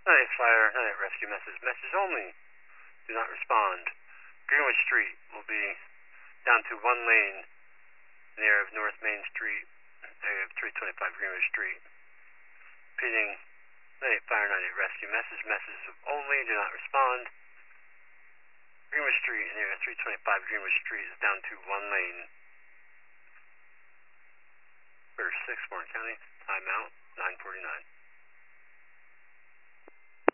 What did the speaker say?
Night fire, night rescue message. Message only. Do not respond. Greenwich Street will be down to one lane near North Main Street, area of 325 Greenwich Street. Repeating, night fire, night rescue message. Message only. Do not respond. Greenwich Street near 325 Greenwich Street is down to one lane. First 6, Warren County. Timeout, 9:49.